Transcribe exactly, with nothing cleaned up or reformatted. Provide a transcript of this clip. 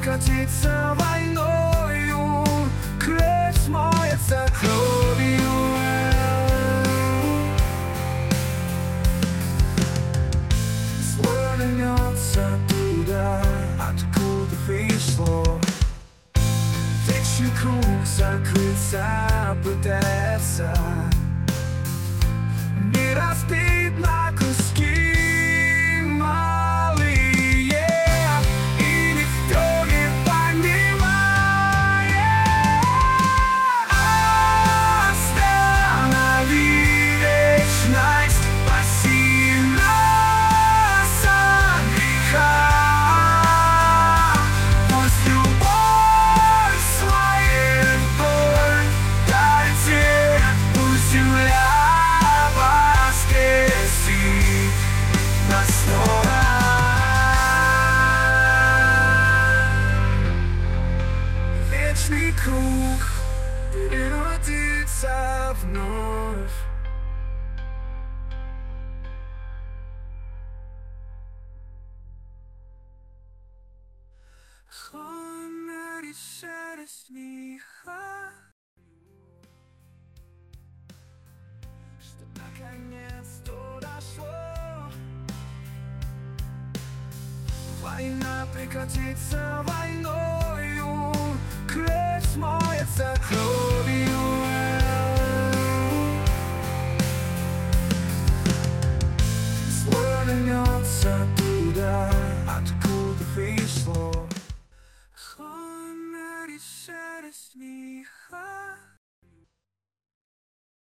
прекратится войною. Кровь смоется кровью. Зло вернется туда, откуда пришло. Вечный круг закрыться пытается. Не разбит на куски малые, и никто не понимает. Останови вечность, спаси нас от греха. Пусть любовь своей боль дайте, пусть земля вечный круг переродится вновь. Хонори шерсть меха, что наконец-то дошло. Война прекратится войной.